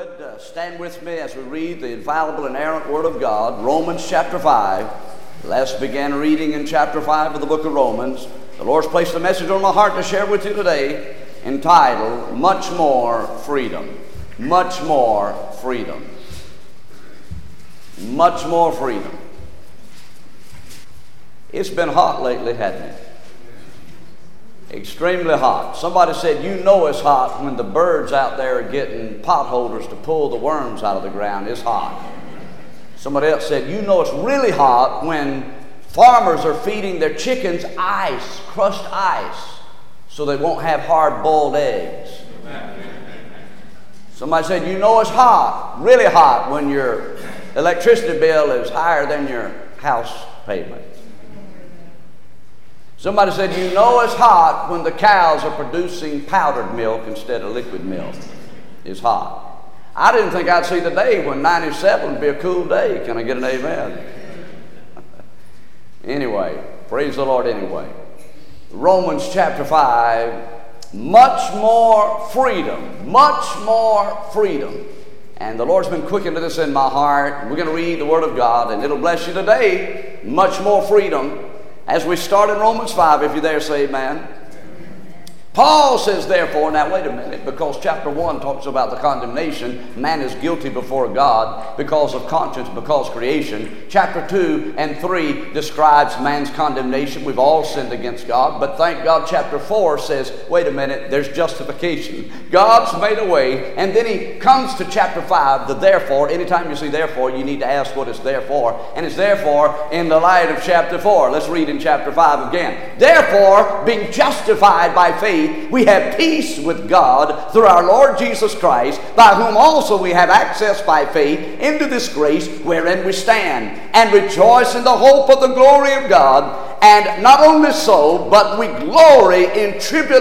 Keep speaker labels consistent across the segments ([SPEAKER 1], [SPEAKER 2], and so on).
[SPEAKER 1] would, stand with me as we read the infallible, inerrant Word of God, Romans chapter 5. Let's begin reading in chapter 5 of the book of Romans. The Lord's placed a message on my heart to share with you today entitled, Much More Freedom. Much more freedom. Much more freedom. It's been hot lately, hasn't it? Extremely hot. Somebody said, you know it's hot when the birds out there are getting potholders to pull the worms out of the ground. It's hot. Somebody else said, you know it's really hot when farmers are feeding their chickens ice, crushed ice, so they won't have hard-boiled eggs. Somebody said, you know it's hot, really hot, when your electricity bill is higher than your house payment. Somebody said, you know it's hot when the cows are producing powdered milk instead of liquid milk. It's hot. I didn't think I'd see the day when 97 would be a cool day. Can I get an amen? Anyway, praise the Lord anyway. Romans chapter 5, much more freedom. Much more freedom. And the Lord's been quickening this in my heart. We're going to read the Word of God, and it'll bless you today. Much more freedom. As we start in Romans 5, if you're there, say amen. Paul says, therefore, now wait a minute, because chapter 1 talks about the condemnation. Man is guilty before God because of conscience, because creation. Chapter 2 and 3 describes man's condemnation. We've all sinned against God. But thank God, chapter 4 says, wait a minute, there's justification. God's made a way. And then he comes to chapter 5, the therefore. Anytime you see therefore, you need to ask what it's there for. And it's therefore in the light of chapter 4. Let's read in chapter 5 again. Therefore, being justified by faith, we have peace with God through our Lord Jesus Christ, by whom also we have access by faith into this grace wherein we stand, and rejoice in the hope of the glory of God. And not only so, but we glory in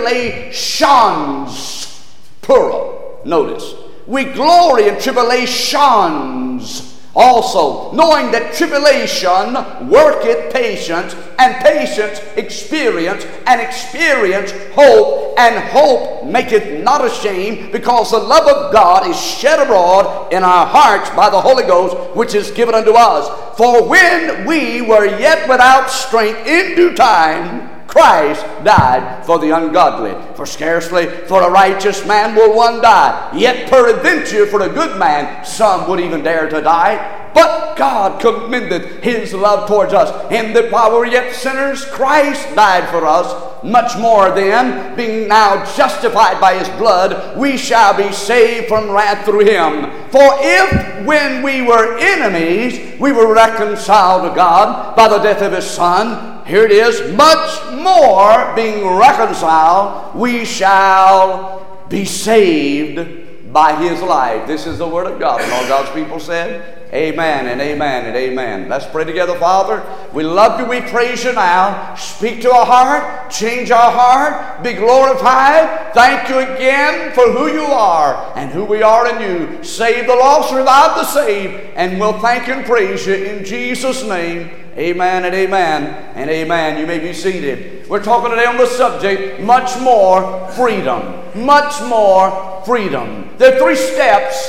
[SPEAKER 1] tribulations, plural. Notice, we glory in tribulations also, knowing that tribulation worketh patience, and patience experience, and experience hope, and hope maketh not ashamed, because the love of God is shed abroad in our hearts by the Holy Ghost, which is given unto us. For when we were yet without strength, in due time Christ died for the ungodly. For scarcely for a righteous man will one die, yet peradventure for a good man some would even dare to die. But God commended his love towards us, in that while we were yet sinners, Christ died for us. Much more then, being now justified by his blood, we shall be saved from wrath through him. For if when we were enemies, we were reconciled to God by the death of his Son, here it is, much more being reconciled, we shall be saved by his life. This is the Word of God. And all God's people said, amen and amen and amen. Let's pray together. Father, we love you. We praise you now. Speak to our heart. Change our heart. Be glorified. Thank you again for who you are and who we are in you. Save the lost, revive the saved. And we'll thank and praise you in Jesus' name. Amen and amen and amen. You may be seated. We're talking today on the subject, much more freedom. Much more freedom. There are three steps.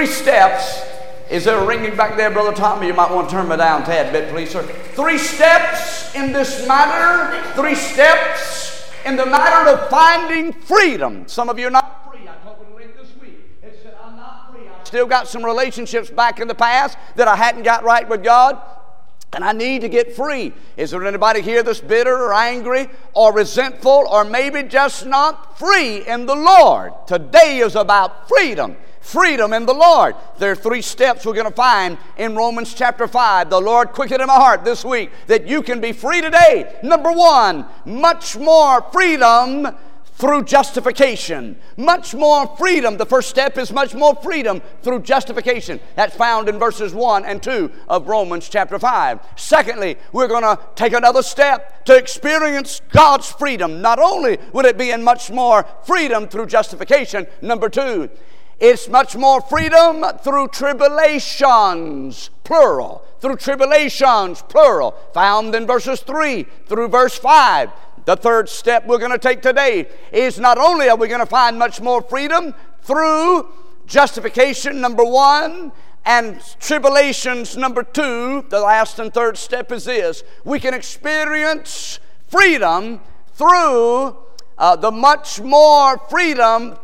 [SPEAKER 1] Is there a ringing back there, Brother Tommy? You might want to turn me down a tad bit, please, sir. 3 steps in this matter. 3 steps in the matter of finding freedom. Some of you are not free. I talked with a lady this week. It said, I'm not free. I still got some relationships back in the past that I hadn't got right with God, and I need to get free. Is there anybody here that's bitter or angry or resentful or maybe just not free in the Lord? Today is about freedom. Freedom in the Lord. There are 3 steps we're going to find in Romans chapter 5. The Lord quickened in my heart this week that you can be free today. Number 1, much more freedom through justification. Much more freedom. The first step is much more freedom through justification. That's found in verses 1 and 2 of Romans chapter 5. Secondly, we're going to take another step to experience God's freedom. Not only would it be in much more freedom through justification, number 2, it's much more freedom through tribulations, plural. Through tribulations, plural. Found in verses 3 through verse 5. The third step we're going to take today is not only are we going to find much more freedom through justification, number one, and tribulations, number two, the last and third step is this. We can experience freedom through the much more freedom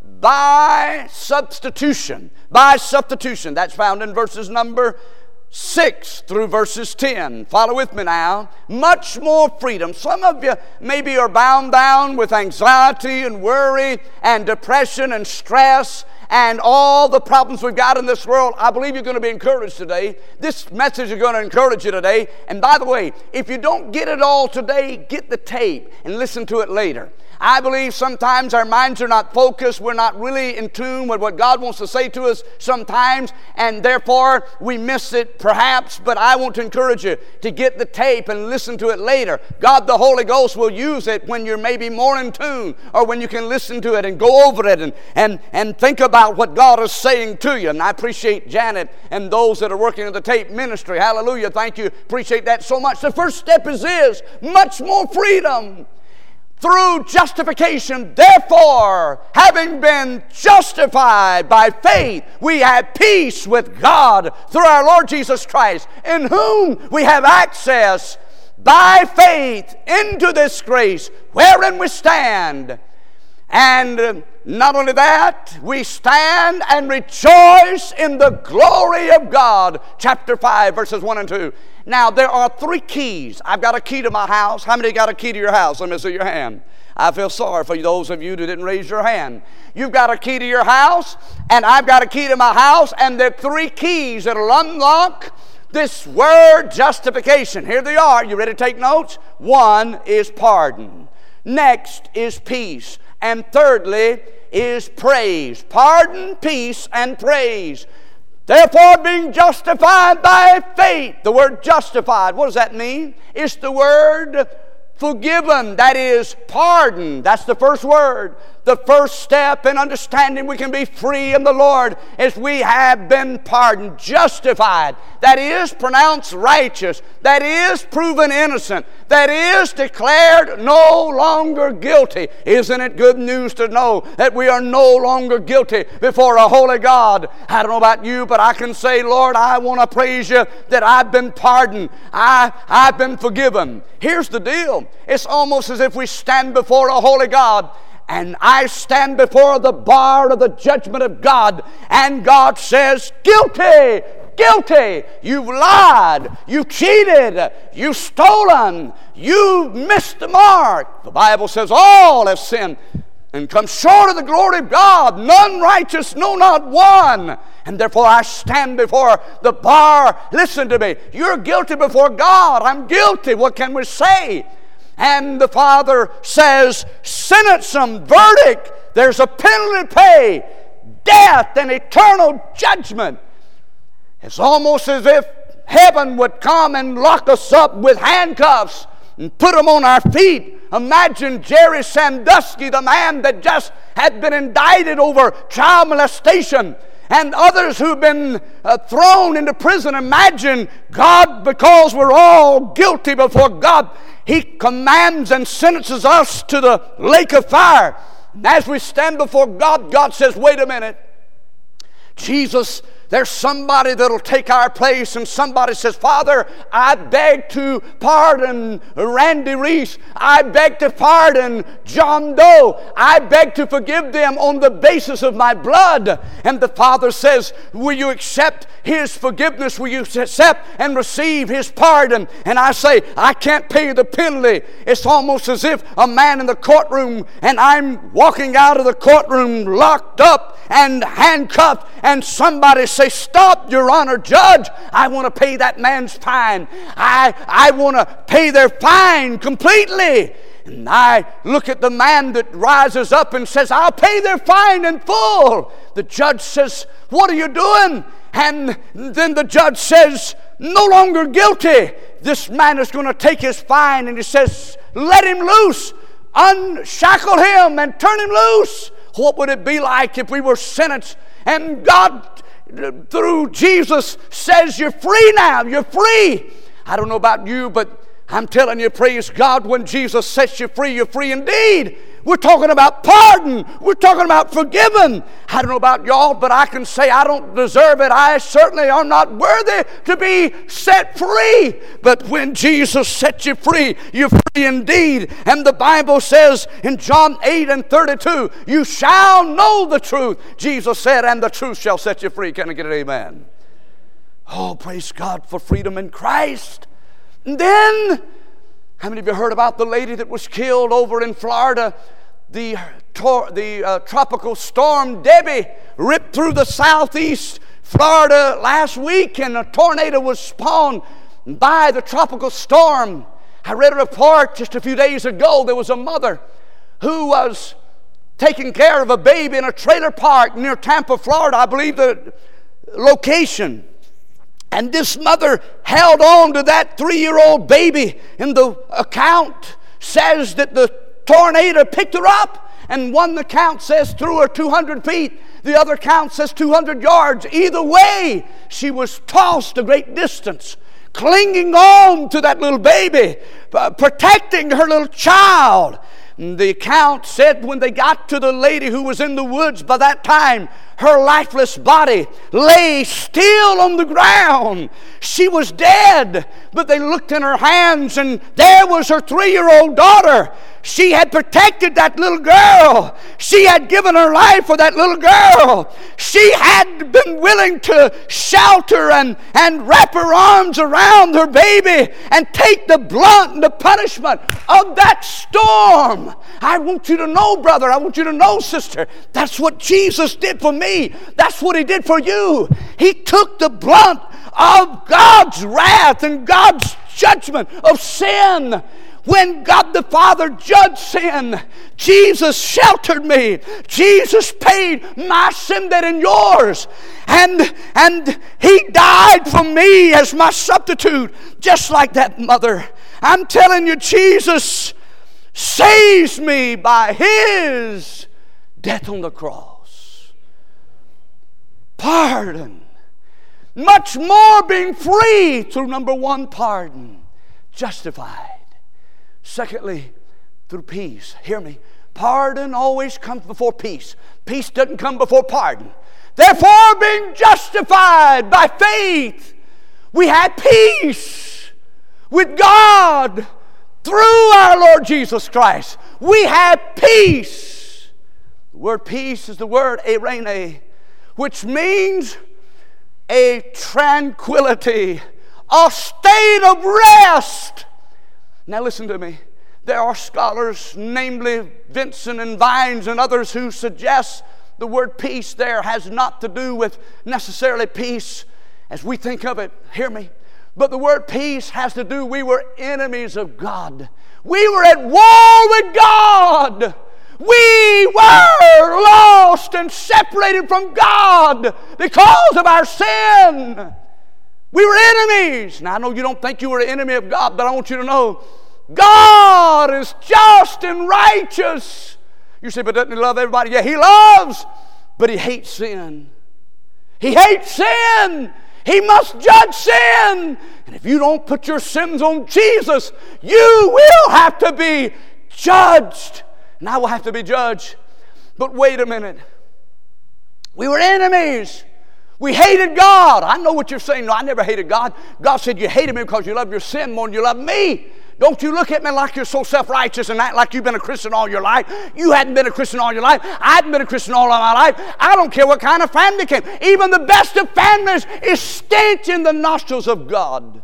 [SPEAKER 1] by substitution. By substitution. That's found in verses number 6 through verses 10. Follow with me now. Much more freedom. Some of you maybe are bound down with anxiety and worry and depression and stress and all the problems we've got in this world. I believe you're going to be encouraged today. This message is going to encourage you today. And by the way, if you don't get it all today, get the tape and listen to it later. I believe sometimes our minds are not focused. We're not really in tune with what God wants to say to us sometimes, and therefore we miss it perhaps. But I want to encourage you to get the tape and listen to it later. God the Holy Ghost will use it when you're maybe more in tune, or when you can listen to it and go over it and think about what God is saying to you. And I appreciate Janet and those that are working in the tape ministry. Hallelujah. Thank you. Appreciate that so much. The first step is this: much more freedom. Through justification, therefore, having been justified by faith, we have peace with God through our Lord Jesus Christ, in whom we have access by faith into this grace wherein we stand. And not only that, we stand and rejoice in the glory of God. Chapter 5, verses 1 and 2. Now, there are 3 keys. I've got a key to my house. How many got a key to your house? Let me see your hand. I feel sorry for those of you who didn't raise your hand. You've got a key to your house, and I've got a key to my house, and there are 3 keys that will unlock this word justification. Here they are. You ready to take notes? 1 is pardon. Next is peace. And thirdly is praise. Pardon, peace, and praise. Therefore, being justified by faith. The word justified, what does that mean? It's the word forgiven. That is pardon. That's the first word. The first step in understanding we can be free in the Lord is we have been pardoned, justified. That is pronounced righteous. That is proven innocent. That is declared no longer guilty. Isn't it good news to know that we are no longer guilty before a holy God? I don't know about you, but I can say, Lord, I want to praise you that I've been pardoned. I've been forgiven. Here's the deal. It's almost as if we stand before a holy God, and I stand before the bar of the judgment of God, and God says, guilty, guilty. You've lied, you've cheated, you've stolen, you've missed the mark. The Bible says all have sinned and come short of the glory of God. None righteous, no, not one. And therefore I stand before the bar. Listen to me. You're guilty before God. I'm guilty. What can we say? And the Father says, sentencing, verdict. There's a penalty to pay. Death and eternal judgment. It's almost as if heaven would come and lock us up with handcuffs and put them on our feet. Imagine Jerry Sandusky, the man that just had been indicted over child molestation, and others who've been thrown into prison. Imagine God, because we're all guilty before God, He commands and sentences us to the lake of fire. And as we stand before God, God says, wait a minute. Jesus, there's somebody that'll take our place. And somebody says, Father, I beg to pardon Randy Reese. I beg to pardon John Doe. I beg to forgive them on the basis of my blood. And the Father says, will you accept His forgiveness? Will you accept and receive His pardon? And I say, I can't pay the penalty. It's almost as if a man in the courtroom, and I'm walking out of the courtroom locked up and handcuffed, and somebody say, stop, Your Honor, Judge, I want to pay that man's fine. I want to pay their fine completely. And I look at the man that rises up and says, I'll pay their fine in full. The judge says, what are you doing? And then the judge says, no longer guilty. This man is going to take his fine, and he says, let him loose. Unshackle him and turn him loose. What would it be like if we were sentenced and God, through Jesus, says you're free now, you're free? I don't know about you, but I'm telling you, praise God, when Jesus sets you free, you're free indeed. We're talking about pardon. We're talking about forgiven. I don't know about y'all, but I can say I don't deserve it. I certainly am not worthy to be set free. But when Jesus sets you free, you're free indeed. And the Bible says in John 8:32, you shall know the truth. Jesus said, and the truth shall set you free. Can I get an amen? Oh, praise God for freedom in Christ. And then, how many of you heard about the lady that was killed over in Florida? The tropical storm Debbie ripped through the southeast Florida last week, and a tornado was spawned by the tropical storm. I read a report just a few days ago. There was a mother who was taking care of a baby in a trailer park near Tampa, Florida, I believe the location. And this mother held on to that 3-year-old baby. And the account says that the tornado picked her up. And one account says threw her 200 feet. The other account says 200 yards. Either way, she was tossed a great distance, clinging on to that little baby, protecting her little child. The account said when they got to the lady who was in the woods by that time, her lifeless body lay still on the ground. She was dead, but they looked in her hands and there was her 3-year-old daughter. She had protected that little girl. She had given her life for that little girl. She had been willing to shelter and wrap her arms around her baby and take the blunt and the punishment of that storm. I want you to know, brother, I want you to know, sister, that's what Jesus did for me. That's what He did for you. He took the blunt of God's wrath and God's judgment of sin. When God the Father judged sin, Jesus sheltered me. Jesus paid my sin debt and yours. And He died for me as my substitute, just like that mother. I'm telling you, Jesus saves me by His death on the cross. Pardon. Much more being free through number one, pardon. Justified. Secondly, through peace. Hear me. Pardon always comes before peace. Peace doesn't come before pardon. Therefore, being justified by faith, we have peace with God through our Lord Jesus Christ. We have peace. The word peace is the word eirene, which means a tranquility, a state of rest. Now listen to me. There are scholars, namely Vincent and Vines and others, who suggest the word peace there has not to do with necessarily peace as we think of it. Hear me. But the word peace has to do, we were enemies of God. We were at war with God. We were lost and separated from God because of our sin. We were enemies. Now, I know you don't think you were an enemy of God, but I want you to know God is just and righteous. You say, but doesn't He love everybody? Yeah, He loves, but He hates sin. He hates sin. He must judge sin. And if you don't put your sins on Jesus, you will have to be judged. And I will have to be judged. But wait a minute. We were enemies. We hated God. I know what you're saying. No, I never hated God. God said you hated me because you love your sin more than you love me. Don't you look at me like you're so self-righteous and act like you've been a Christian all your life. You hadn't been a Christian all your life. I hadn't been a Christian all of my life. I don't care what kind of family came. Even the best of families is stench in the nostrils of God.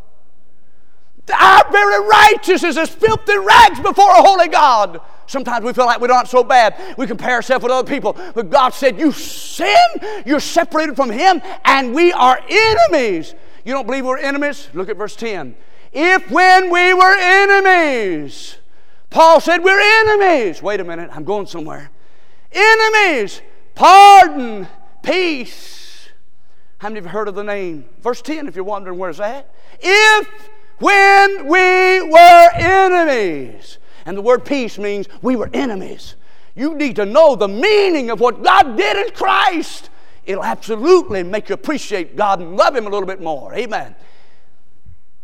[SPEAKER 1] Our very righteousness is filthy rags before a holy God. Sometimes we feel like we're not so bad. We compare ourselves with other people. But God said, you sin, you're separated from Him, and we are enemies. You don't believe we're enemies? Look at verse 10. If when we were enemies, Paul said we're enemies. Wait a minute, I'm going somewhere. Enemies, pardon, peace. How many of you heard of the name? Verse 10, if you're wondering where's that. If when we were enemies. And the word peace means we were enemies. You need to know the meaning of what God did in Christ. It'll absolutely make you appreciate God and love Him a little bit more. Amen.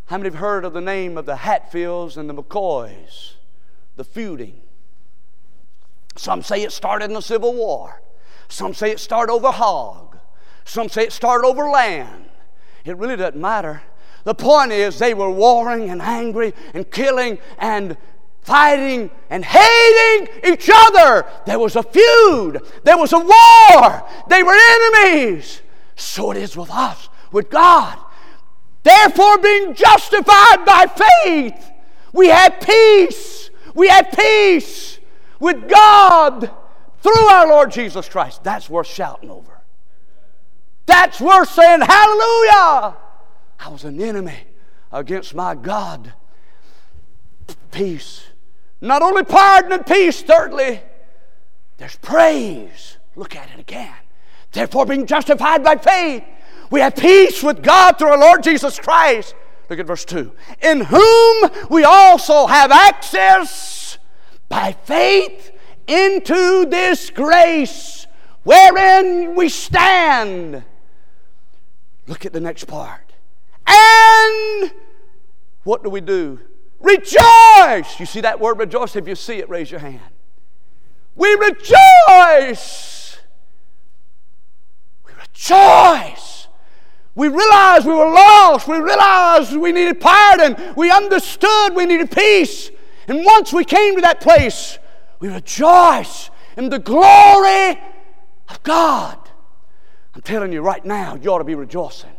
[SPEAKER 1] How many have heard of the name of the Hatfields and the McCoys? The feuding. Some say it started in the Civil War. Some say it started over hog. Some say it started over land. It really doesn't matter. The point is they were warring and angry and killing and fighting and hating each other. There was a feud. There was a war. They were enemies. So it is with us, with God. Therefore, being justified by faith, we have peace. We have peace with God through our Lord Jesus Christ. That's worth shouting over. That's worth saying, hallelujah! I was an enemy against my God. Peace. Not only pardon and peace, thirdly, there's praise. Look at it again. Therefore, being justified by faith, we have peace with God through our Lord Jesus Christ. Look at verse 2. In whom we also have access by faith into this grace wherein we stand. Look at the next part. And what do we do? Rejoice. You see that word rejoice? If you see it, raise your hand. We rejoice. We rejoice. We realized we were lost. We realized we needed pardon. We understood we needed peace. And once we came to that place, we rejoice in the glory of God. I'm telling you right now, you ought to be rejoicing.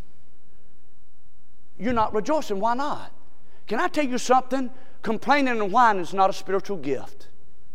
[SPEAKER 1] You're not rejoicing. Why not? Can I tell you something? Complaining and whining is not a spiritual gift.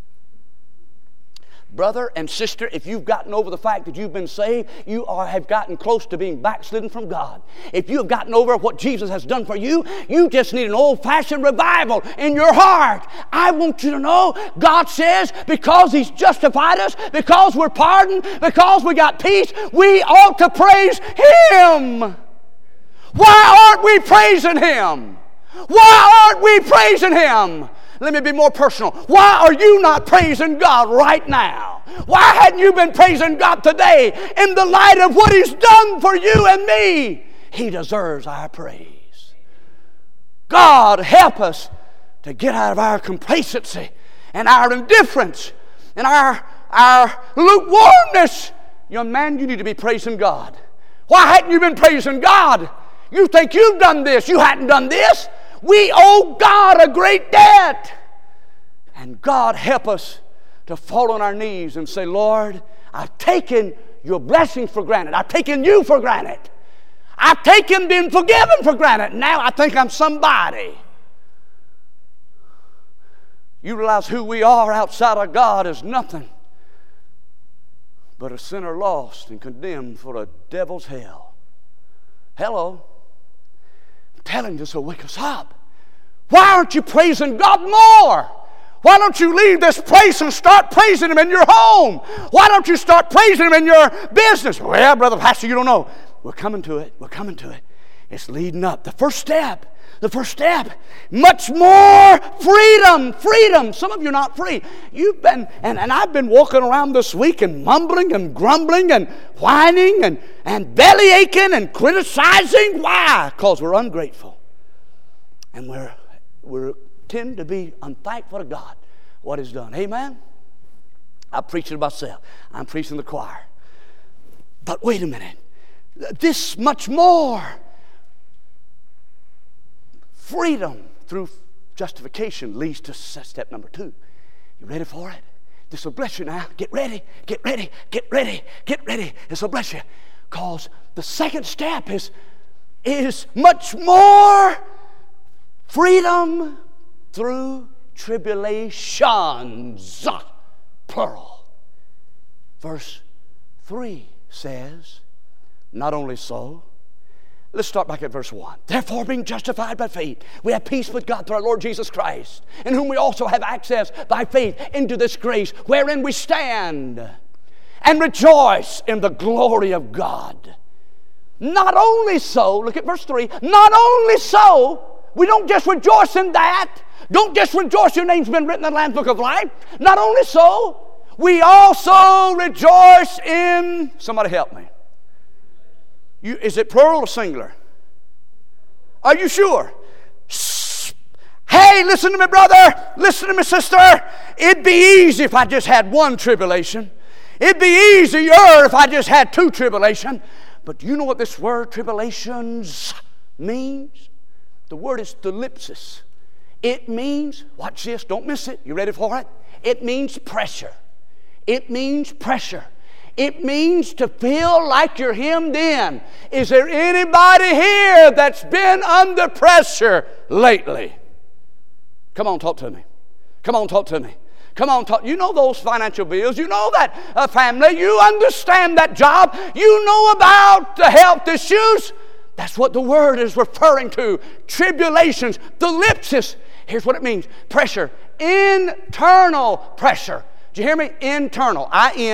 [SPEAKER 1] Brother and sister, if you've gotten over the fact that you've been saved, you have gotten close to being backslidden from God. If you have gotten over what Jesus has done for you, you just need an old-fashioned revival in your heart. I want you to know, God says, because He's justified us, because we're pardoned, because we got peace, we ought to praise Him. Why aren't we praising Him? Why aren't we praising Him? Let me be more personal. Why are you not praising God right now? Why hadn't you been praising God today in the light of what He's done for you and me? He deserves our praise. God, help us to get out of our complacency and our indifference and our lukewarmness. Young man, you need to be praising God. Why hadn't you been praising God? You think you've done this. You hadn't done this. We owe God a great debt. And God, help us to fall on our knees and say, Lord, I've taken your blessings for granted. I've taken you for granted. I've taken being forgiven for granted. Now I think I'm somebody. You realize who we are outside of God is nothing but a sinner lost and condemned for a devil's hell. Hello. Telling you to wake us up. Why aren't you praising God more? Why don't you leave this place and start praising Him in your home? Why don't you start praising Him in your business? Well, Brother Pastor, you don't know. We're coming to it. We're coming to it. It's leading up. The first step. Much more freedom. Freedom. Some of you are not free. You've been, and I've been walking around this week and mumbling and grumbling and whining and belly aching and criticizing. Why? Because we're ungrateful. And we tend to be unthankful to God what He's done. Amen? I'm preaching myself. I'm preaching the choir. But wait a minute. This much more freedom through justification leads to step number 2. You ready for it? This will bless you now. Get ready. This will bless you. Because the second step is much more freedom through tribulations. Plural. Verse 3 says, not only so. Let's start back at verse 1. Therefore, being justified by faith, we have peace with God through our Lord Jesus Christ, in whom we also have access by faith into this grace, wherein we stand and rejoice in the glory of God. Not only so, look at verse 3, not only so, we don't just rejoice in that. Don't just rejoice your name's been written in the Lamb's Book of Life. Not only so, we also rejoice in, somebody help me. Is it plural or singular? Are you sure? Hey, listen to me, brother. Listen to me, sister. It'd be easy if I just had one tribulation. It'd be easier if I just had two tribulation. But do you know what this word tribulations means? The word is thlipsis. It means, watch this, don't miss it. You ready for it? It means pressure. It means pressure. It means to feel like you're hemmed in. Is there anybody here that's been under pressure lately? Come on, talk to me. Come on, talk to me. Come on, talk. You know those financial bills. You know that family. You understand that job. You know about the health issues. That's what the word is referring to. Tribulations, thlipsis. Here's what it means. Pressure. Internal pressure. Did you hear me? Internal.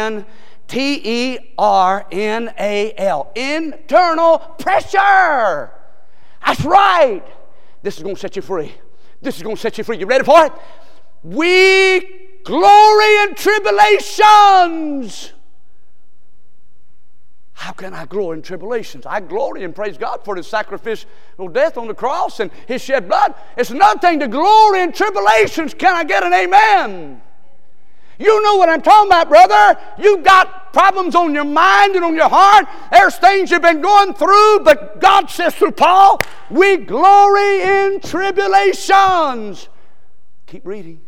[SPEAKER 1] I-N-T-E-R-N-A-L. Internal pressure. That's right. This is going to set you free. This is going to set you free. You ready for it? We glory in tribulations. How can I glory in tribulations? I glory and praise God for His sacrificial death on the cross and His shed blood. It's another thing to glory in tribulations. Can I get an amen? You know what I'm talking about, brother. You've got problems on your mind and on your heart. There's things you've been going through, but God says through Paul, we glory in tribulations. Keep reading.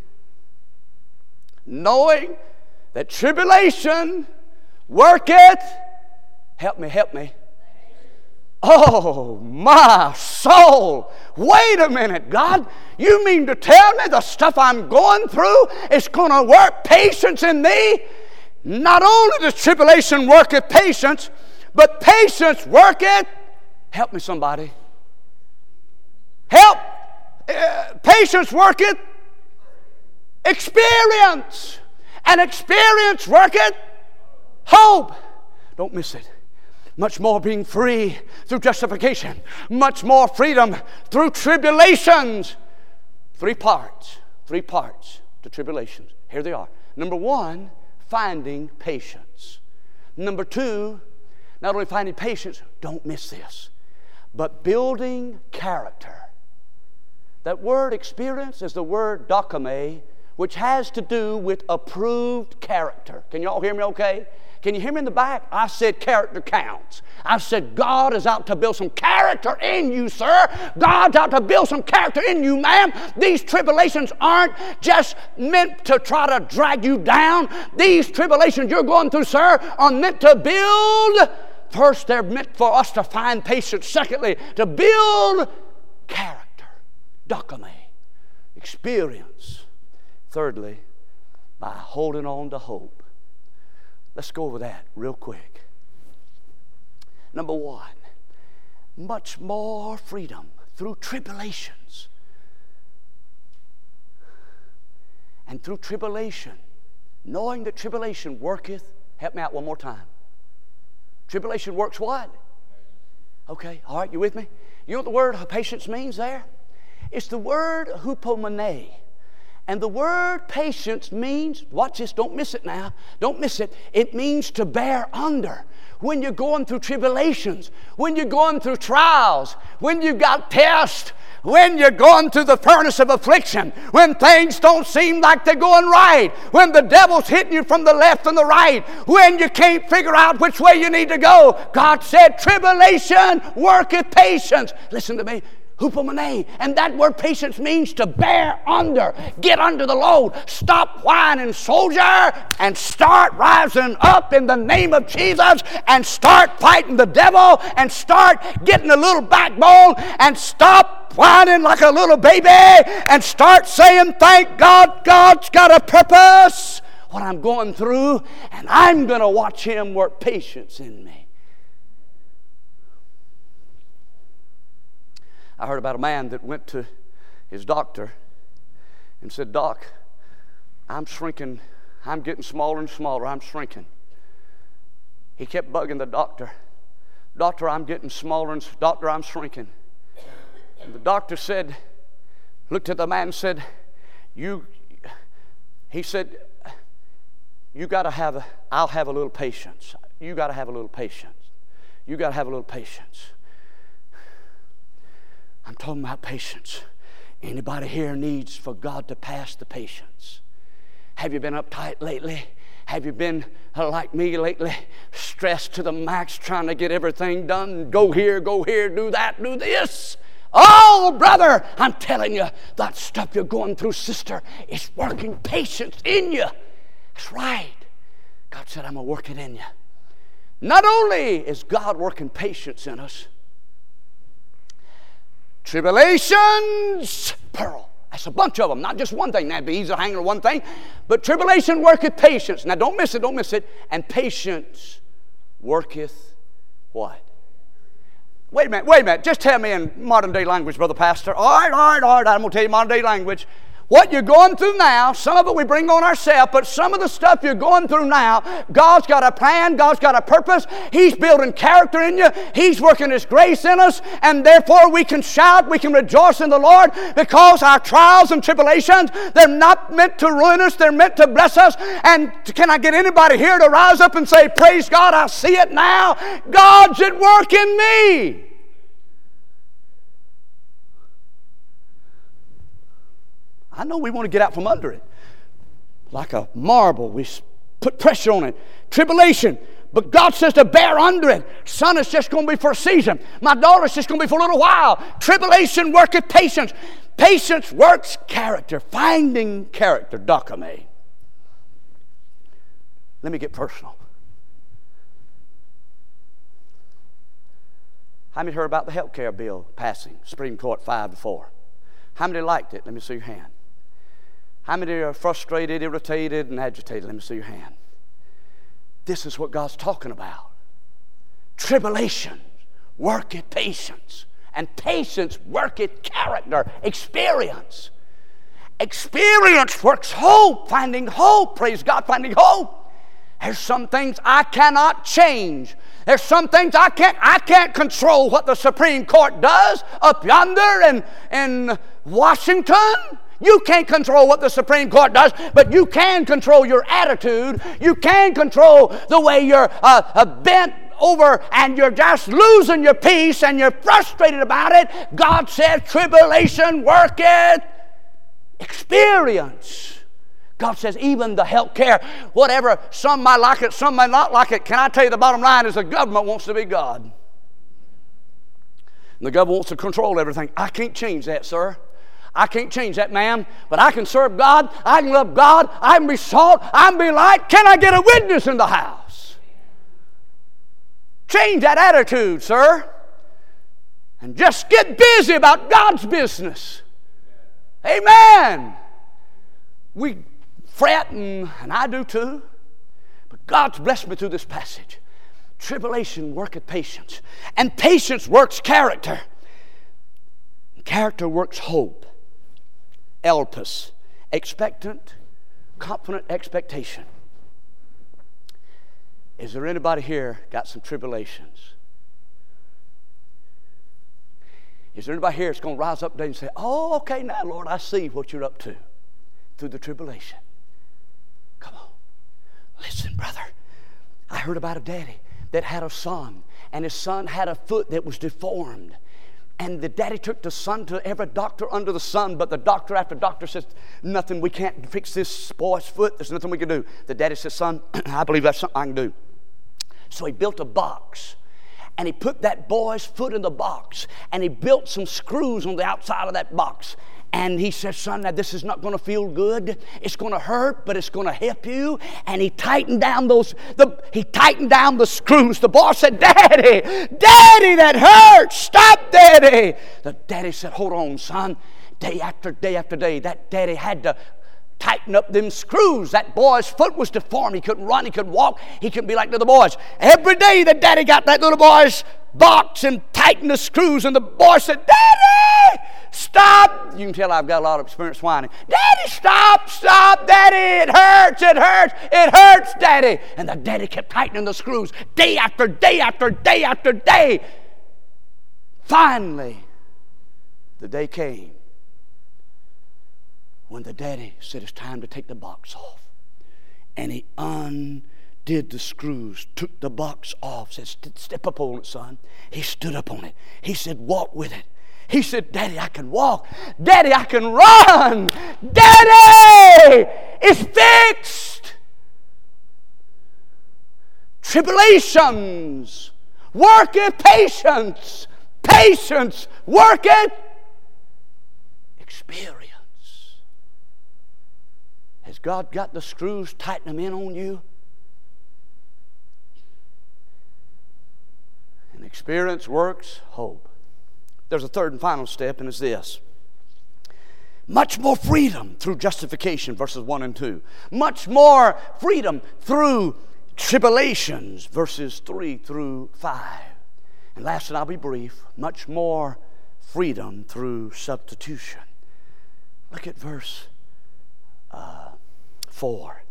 [SPEAKER 1] Knowing that tribulation worketh, help me. Oh, my soul. Wait a minute, God. You mean to tell me the stuff I'm going through is going to work patience in me? Not only does tribulation worketh patience, but patience worketh, help me somebody. Help. Patience worketh experience. And experience worketh hope. Don't miss it. Much more being free through justification. Much more freedom through tribulations. Three parts to tribulations. Here they are. Number one, finding patience. Number two, not only finding patience, don't miss this, but building character. That word experience is the word dokime, which has to do with approved character. Can you all hear me okay? Can you hear me in the back? I said character counts. I said God is out to build some character in you, sir. God's out to build some character in you, ma'am. These tribulations aren't just meant to try to drag you down. These tribulations you're going through, sir, are meant to build. First, they're meant for us to find patience. Secondly, to build character, dokime, experience. Thirdly, by holding on to hope. Let's go over that real quick. Number one, much more freedom through tribulations. And through tribulation, knowing that tribulation worketh, help me out one more time. Tribulation works what? Okay, all right, you with me? You know what the word patience means there? It's the word hupomone. And the word patience means, watch this, don't miss it now. Don't miss it. It means to bear under. When you're going through tribulations, when you're going through trials, when you've got tests, when you're going through the furnace of affliction, when things don't seem like they're going right, when the devil's hitting you from the left and the right, when you can't figure out which way you need to go, God said, tribulation worketh patience. Listen to me. Hupomone. And that word patience means to bear under. Get under the load. Stop whining, soldier, and start rising up in the name of Jesus and start fighting the devil and start getting a little backbone and stop whining like a little baby and start saying, thank God, God's got a purpose what I'm going through, and I'm going to watch Him work patience in me. I heard about a man that went to his doctor and said, Doc, I'm shrinking. I'm getting smaller and smaller. I'm shrinking. He kept bugging the doctor. Doctor, I'm getting smaller and doctor, I'm shrinking. And the doctor said, looked at the man and said, you got to have I'll have a little patience. You got to have a little patience. You got to have a little patience. I'm talking about patience. Anybody here needs for God to pass the patience? Have you been uptight lately? Have you been like me lately, stressed to the max, trying to get everything done? Go here, do that, do this. Oh, brother, I'm telling you, that stuff you're going through, sister, is working patience in you. That's right. God said, I'm going to work it in you. Not only is God working patience in us, tribulations, pearl. That's a bunch of them, not just one thing. That'd be easy to hang on one thing. But tribulation worketh patience. Now don't miss it. And patience worketh what? Wait a minute. Just tell me in modern day language, Brother Pastor. All right. I'm going to tell you modern day language. What you're going through now, some of it we bring on ourselves, but some of the stuff you're going through now, God's got a plan, God's got a purpose. He's building character in you. He's working His grace in us, and therefore we can shout, we can rejoice in the Lord, because our trials and tribulations, they're not meant to ruin us, they're meant to bless us. And can I get anybody here to rise up and say, praise God, I see it now. God's at work in me. I know we want to get out from under it. Like a marble, we put pressure on it. Tribulation. But God says to bear under it. Son, it's just going to be for a season. My daughter, it's just going to be for a little while. Tribulation worketh patience. Patience works character. Finding character. Dokame. Let me get personal. How many heard about the health care bill passing? Supreme Court 5-4. How many liked it? Let me see your hand. How many are frustrated, irritated, and agitated? Let me see your hand. This is what God's talking about. Tribulation worketh patience, and patience worketh character, experience. Experience works hope, finding hope. Praise God, finding hope. There's some things I cannot change. There's some things I can't control what the Supreme Court does up yonder in Washington. You can't control what the Supreme Court does, but you can control your attitude. You can control the way you're bent over and you're just losing your peace and you're frustrated about it. God says tribulation worketh experience. God says even the health care, whatever, some might like it, some might not like it. Can I tell you the bottom line is the government wants to be God. And the government wants to control everything. I can't change that, sir. I can't change that, ma'am. But I can serve God. I can love God. I can be salt. I can be light. Can I get a witness in the house? Change that attitude, sir. And just get busy about God's business. Amen. We fret, and I do too. But God's blessed me through this passage. Tribulation worketh patience, and patience works character. Character works hope. Elpis, expectant, confident expectation. Is there anybody here got some tribulations? Is there anybody here that's going to rise up today and say, oh, okay, now, Lord, I see what you're up to through the tribulation? Come on. Listen, brother. I heard about a daddy that had a son, and his son had a foot that was deformed. And the daddy took the son to every doctor under the sun, but the doctor after doctor says, nothing, we can't fix this boy's foot. There's nothing we can do. The daddy says, son, I believe that's something I can do. So he built a box, and he put that boy's foot in the box, and he built some screws on the outside of that box. And he said, son, now this is not going to feel good. It's going to hurt, but it's going to help you. And he tightened down the screws. The boy said, Daddy, that hurts. Stop, Daddy. The daddy said, hold on, son. Day after day after day, that daddy had to tighten up them screws. That boy's foot was deformed. He couldn't run. He couldn't walk. He couldn't be like the other boys. Every day the daddy got that little boy's box and tightened the screws. And the boy said, Daddy, stop. You can tell I've got a lot of experience whining. Daddy, stop, Daddy. It hurts, Daddy. And the daddy kept tightening the screws day after day after day after day. Finally, the day came when the daddy said it's time to take the box off. And he undid the screws, took the box off, said, step up on it, son. He stood up on it. He said, walk with it. He said, Daddy, I can walk. Daddy, I can run. Daddy, it's fixed. Tribulations worketh patience. Patience worketh experience. Has God got the screws, tighten them in on you? And experience works hope. There's a third and final step, and it's this. Much more freedom through justification, verses 1 and 2. Much more freedom through tribulations, verses 3 through 5. And last, and I'll be brief, much more freedom through substitution. Look at verse 4.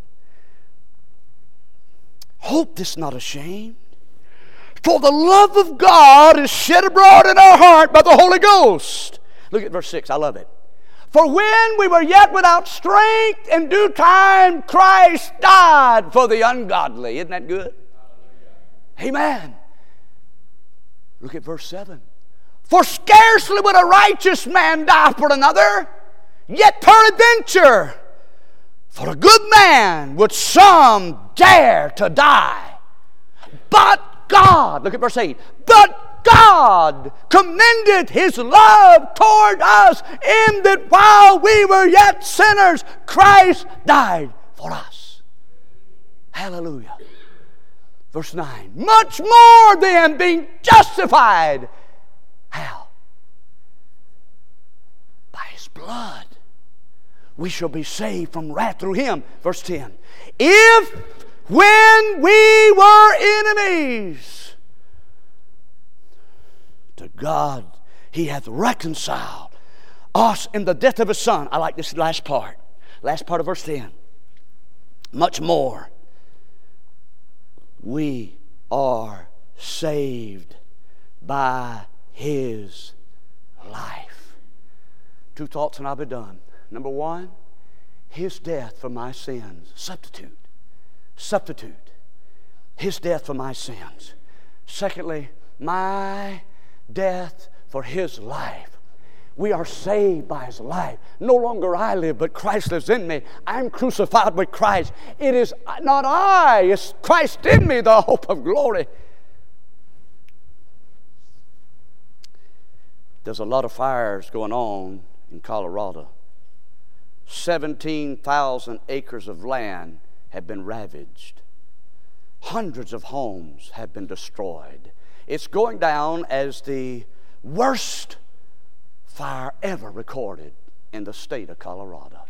[SPEAKER 1] Hope this not ashamed, for the love of God is shed abroad in our heart by the Holy Ghost. Look at verse 6, I love it. For when we were yet without strength, in due time Christ died for the ungodly. Isn't that good? Amen. Look at verse 7. For scarcely would a righteous man die for another, yet peradventure for a good man would some dare to die. But God, look at verse 8, but God commended His love toward us in that while we were yet sinners, Christ died for us. Hallelujah. Verse 9, much more than being justified. How? By His blood. We shall be saved from wrath through Him. Verse 10, if when we were enemies, to God He hath reconciled us in the death of His Son. I like this last part of verse 10. Much more, we are saved by His life. Two thoughts and I'll be done. Number one, His death for my sins. Substitute. His death for my sins. Secondly, my death for His life. We are saved by His life. No longer I live, but Christ lives in me. I'm crucified with Christ. It is not I, it's Christ in me, the hope of glory. There's a lot of fires going on in Colorado. 17,000 acres of land have been ravaged. Hundreds of homes have been destroyed. It's going down as the worst fire ever recorded in the state of Colorado.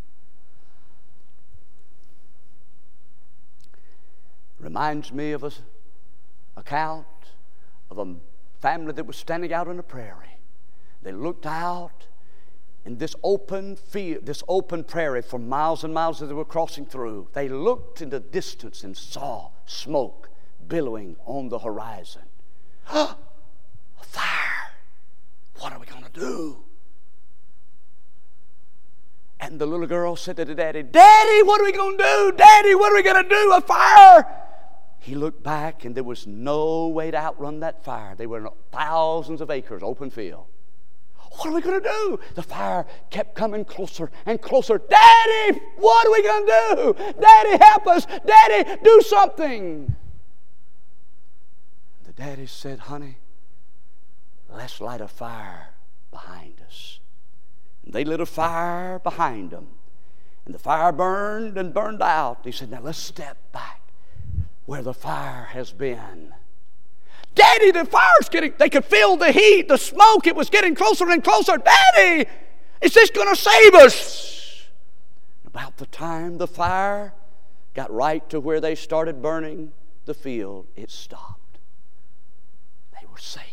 [SPEAKER 1] Reminds me of an account of a family that was standing out on the prairie. They looked out in this open field, this open prairie for miles and miles as they were crossing through. They looked in the distance and saw smoke billowing on the horizon. A fire! What are we going to do? And the little girl said to the daddy, Daddy, what are we going to do? Daddy, what are we going to do? A fire! He looked back and there was no way to outrun that fire. They were in thousands of acres, open field. What are we going to do? The fire kept coming closer and closer. Daddy, what are we going to do? Daddy, help us. Daddy, do something. The daddy said, honey, let's light a fire behind us. And they lit a fire behind them. And the fire burned and burned out. He said, now let's step back where the fire has been. Daddy, the fire's they could feel the heat, the smoke. It was getting closer and closer. Daddy, is this going to save us? About the time the fire got right to where they started burning the field, it stopped. They were safe.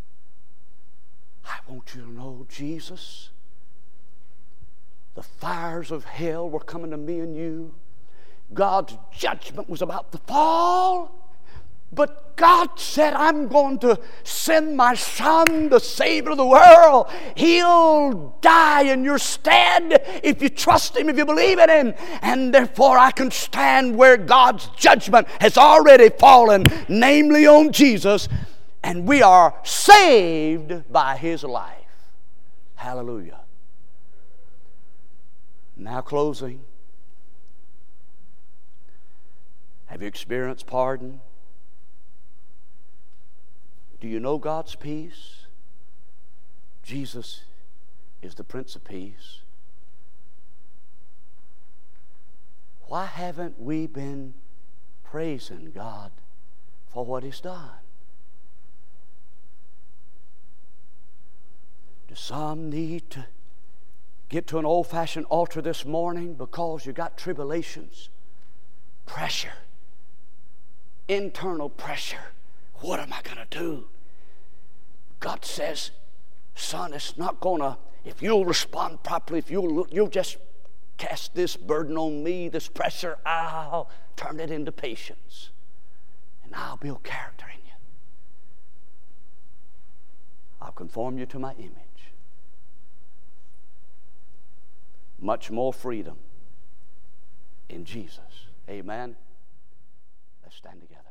[SPEAKER 1] I want you to know, Jesus, the fires of hell were coming to me and you. God's judgment was about to fall. But God said, I'm going to send my Son, the Savior of the world. He'll die in your stead if you trust Him, if you believe in Him. And therefore I can stand where God's judgment has already fallen, namely on Jesus. And we are saved by His life. Hallelujah. Now closing. Have you experienced pardon? Do you know God's peace? Jesus is the Prince of Peace. Why haven't we been praising God for what He's done? Do some need to get to an old-fashioned altar this morning because you got tribulations, pressure, internal pressure? What am I going to do? God says, son, it's not going to, if you'll respond properly, if you'll just cast this burden on me, this pressure, I'll turn it into patience. And I'll build character in you. I'll conform you to my image. Much more freedom in Jesus. Amen. Let's stand together.